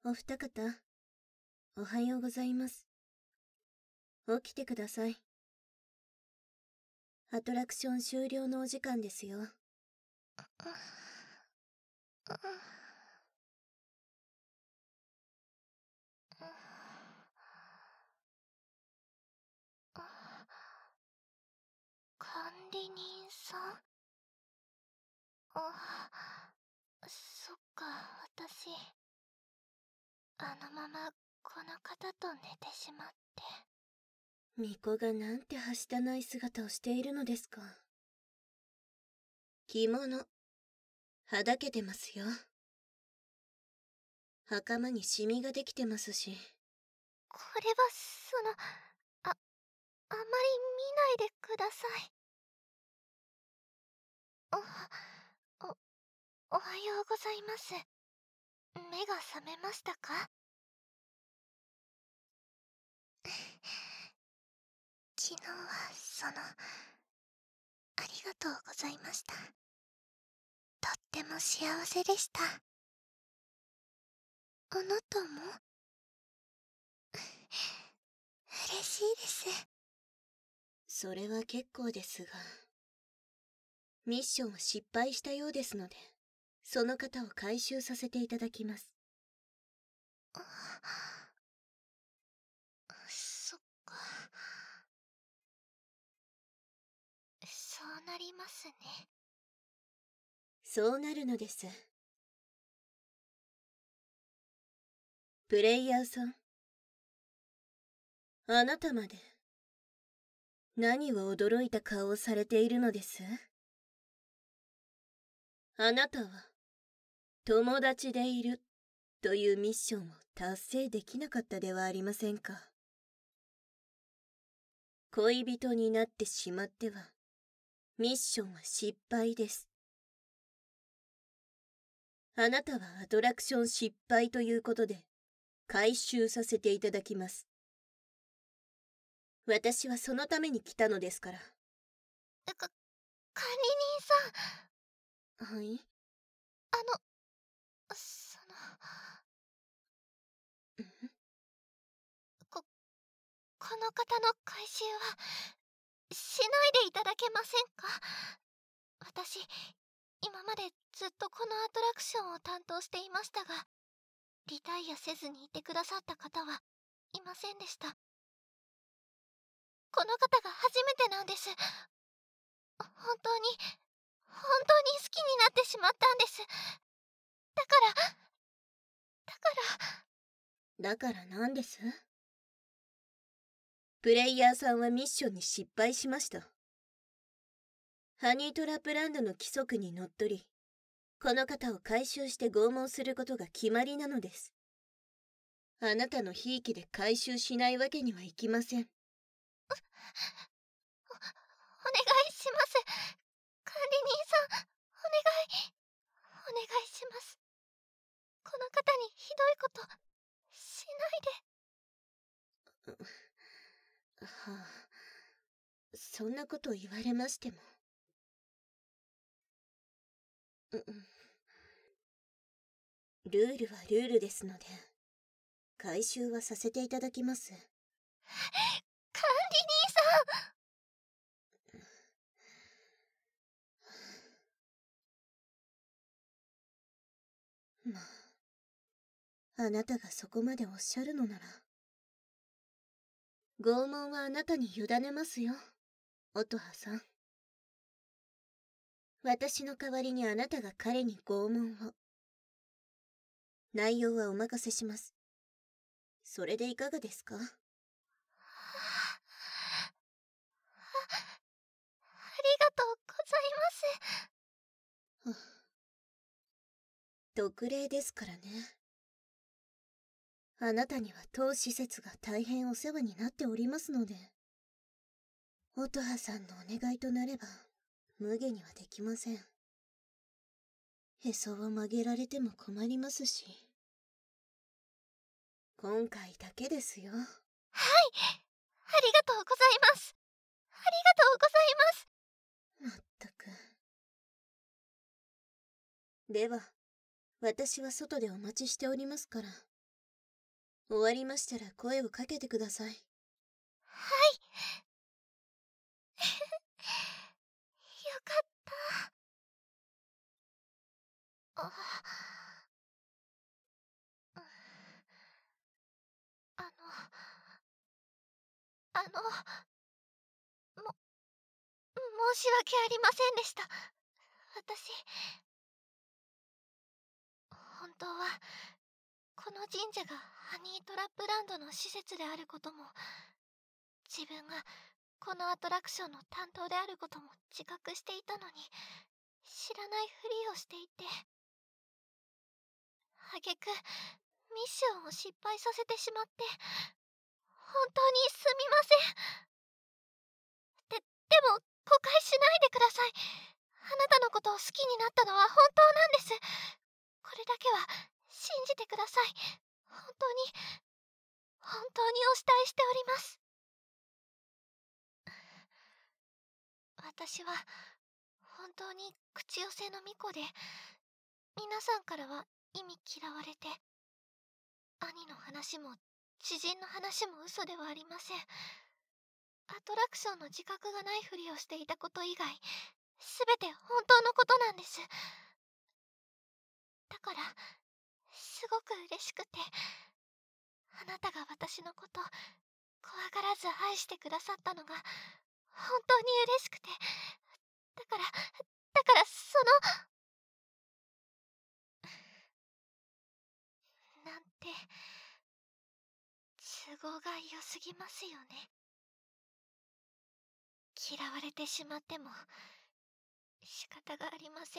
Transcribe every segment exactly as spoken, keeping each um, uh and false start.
お二方、おはようございます。起きてください。アトラクション終了のお時間ですよ。 管理人さん？あ、そっか、私あのままこの方と寝てしまって。 巫女がなんてはしたない姿をしているのですか。着物はだけてますよ。袴にシミができてますし。 これはそのああまり見ないでください。おおおはようございます。目が覚めましたか？昨日はそのありがとうございました。とっても幸せでした。あなたも？嬉しいです。 それは結構ですが、ミッションは失敗したようですので、その方を回収させていただきます。 そっか。そうなりますね。 そうなるのです。プレイヤーさん、あなたまで何を驚いた顔をされているのです？あなたは友達でいるというミッションを達成できなかったではありませんか。恋人になってしまってはミッションは失敗です。あなたはアトラクション失敗ということで回収させていただきます。私はそのために来たのですから。 か、管理人さん。 はい？ あの、その、こ、この方の回収はしないでいただけませんか？私、今までずっとこのアトラクションを担当していましたが、リタイアせずにいてくださった方はいませんでした。この方が初めてなんです。本当に、本当に好きになってしまったんです。だから、だから。 だから何です？プレイヤーさんはミッションに失敗しました。ハニートラップランドの規則にのっとり、この方を回収して拷問することが決まりなのです。あなたのひいきで回収しないわけにはいきません。お、お願いします。管理人さん、お願い、お願いします。この方にひどいことしないで。 はあ、そんなこと言われましても。う、ルールはルールですので、回収はさせていただきます。管理人さん。まあ、あなたがそこまでおっしゃるのなら、拷問はあなたに委ねますよ、乙葉さん。私の代わりにあなたが彼に拷問を。内容はお任せします。それでいかがですか？あ、ありがとうございます。 特例ですからね。あなたには当施設が大変お世話になっておりますので、乙葉さんのお願いとなれば無下にはできません。へそを曲げられても困りますし、今回だけですよ。はい、 ありがとうございます。ありがとうございます。 まったく。では、私は外でお待ちしておりますから、 終わりましたら声をかけてください。 はい。よかった。あ、うん、あの、あの、も、申し訳ありませんでした。私、本当は、この神社がハニートラップランドの施設であることも、自分がこのアトラクションの担当であることも自覚していたのに、知らないふりをしていて、挙句ミッションを失敗させてしまって、本当にすみません。で、でも誤解しないでください。あなたのことを好きになったのは本当なんです。これだけは信じてください。本当に、本当にお慕いしております。私は本当に口寄せの巫女で、皆さんからは意味嫌われて、兄の話も知人の話も嘘ではありません。アトラクションの自覚がないふりをしていたこと以外、すべて本当のことなんです。だから、すごく嬉しくて、あなたが私のこと怖がらず愛してくださったのが本当に嬉しくて、だからだからそのなんて都合が良すぎますよね。嫌われてしまっても仕方がありません。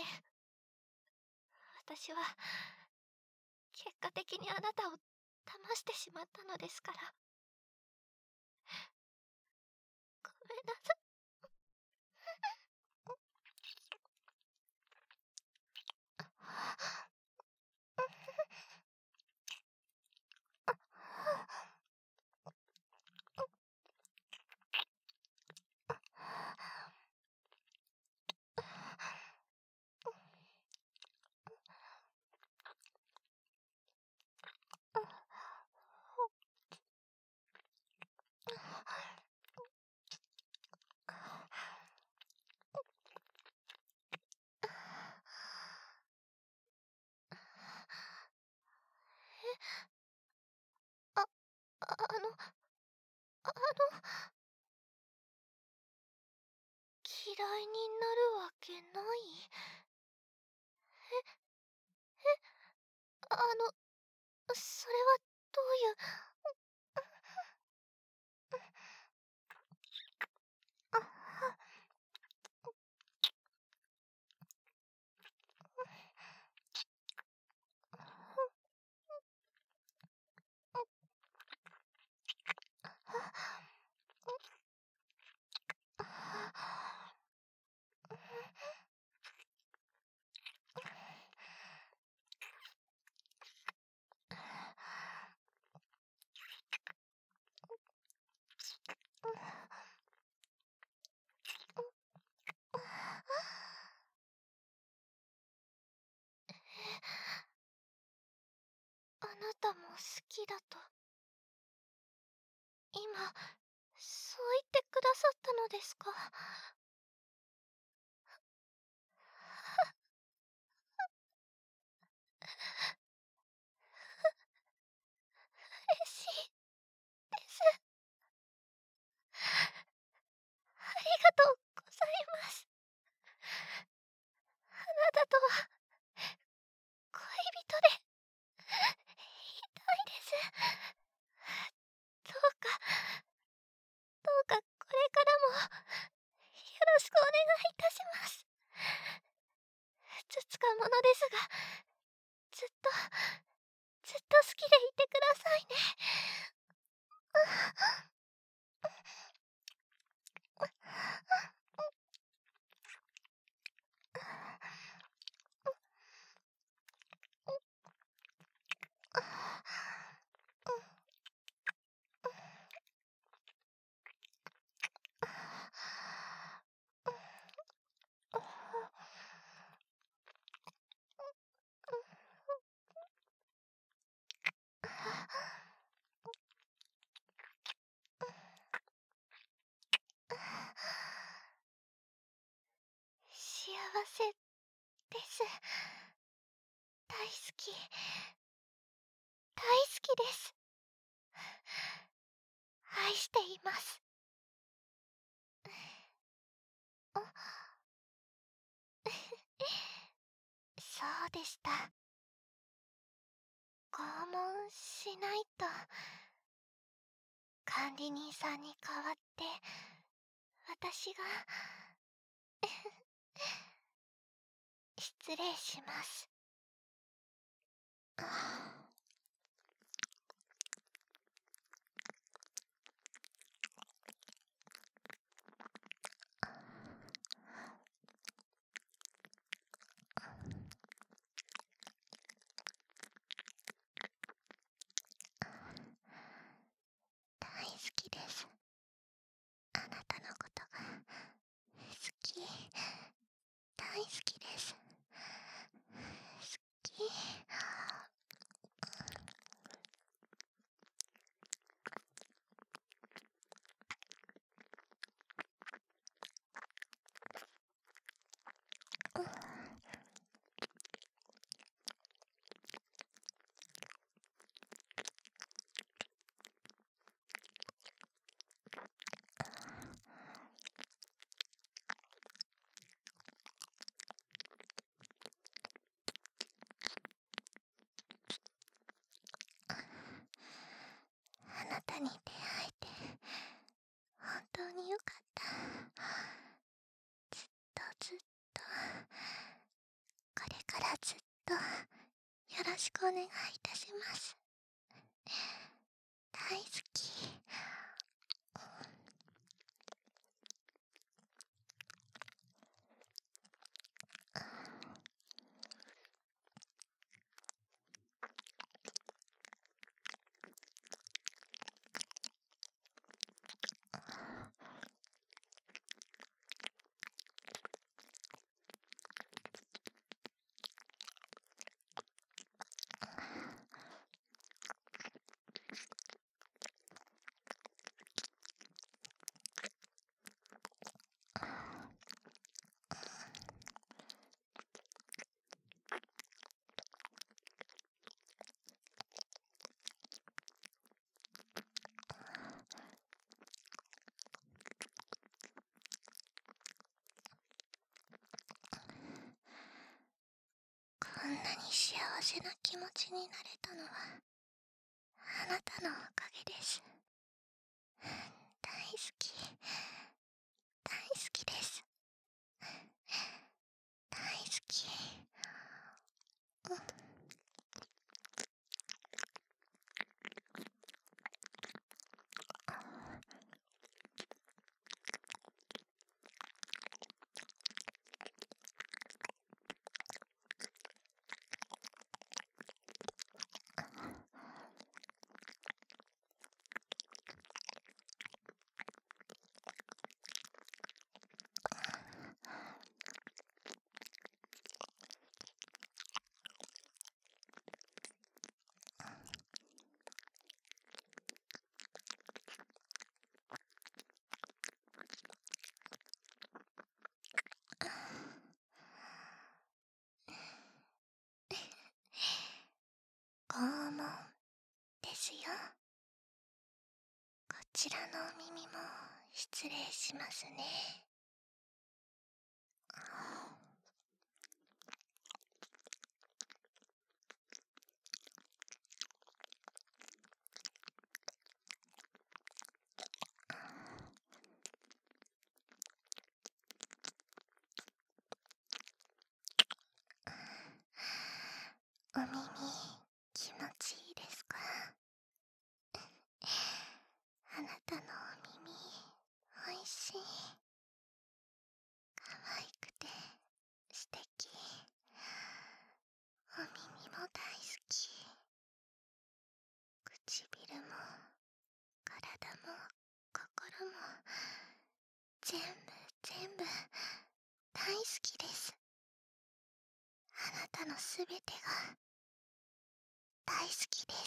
私は結果的にあなたを騙してしまったのですから。ごめんなさい。あ、あの、あの、嫌いになるわけない？え、え、あの、それはどういう。あなたも好きだと今そう言ってくださったのですか？嬉しいです。ありがとうございます。あなたとは恋人でいたいです。どうかどうかこれからもよろしくお願いいたします。ふつつかものですが、ずっとずっと好きでいてくださいね。 せです。大好き、大好きです。愛しています。あそうでした。拷問しないと。管理人さんに代わって私が失礼します。大好きです。あなたのことが好き。大好きです。好き。あなたに出会えて本当によかった。ずっとずっとこれからずっとよろしくお願いいたします。大好き。こんなに幸せな気持ちになれたのはあなたのおかげです。大好き、大好きです。大好き。うん。拷問ですよ。こちらのお耳も失礼しますね。お耳気持ちいいですか？あなたのお耳おいしい。可愛くて素敵。お耳も大好き。唇も体も心も全部全部大好きです。あなたのすべてが大好きです。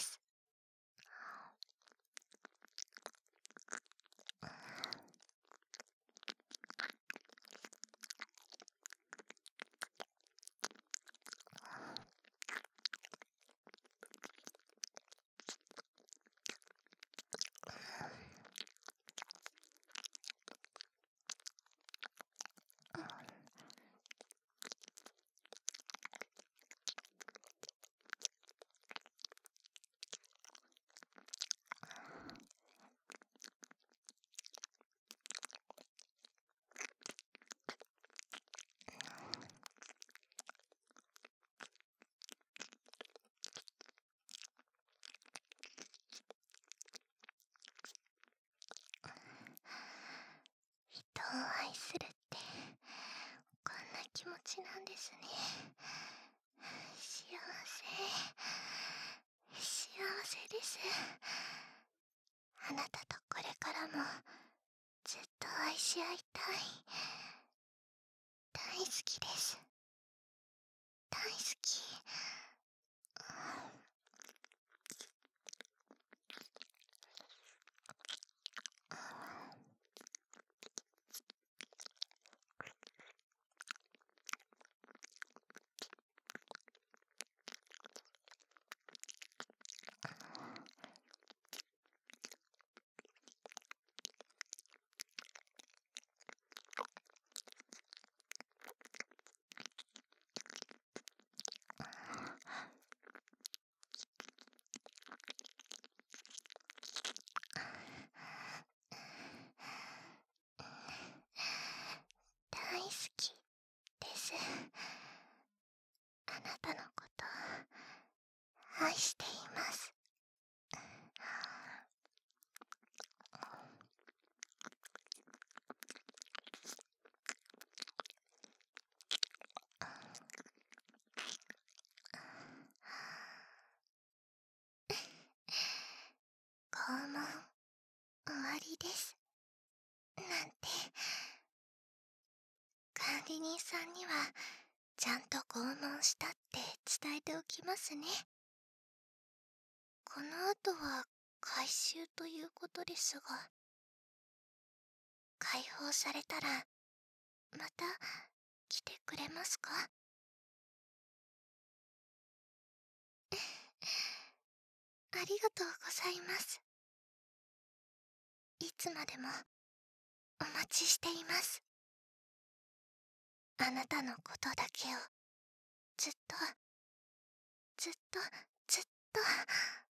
ちなんですね。幸せ、幸せです。あなたとこれからもずっと愛し合いたい。大好きです。大好き。大好きです。あなたのこと愛しています。拷問終わりです。なんて管理人さんにはちゃんと拷問したって伝えておきますね。この後は回収ということですが、解放されたらまた来てくれますか？ありがとうございます。いつまでもお待ちしています。あなたのことだけをずっとずっとずっと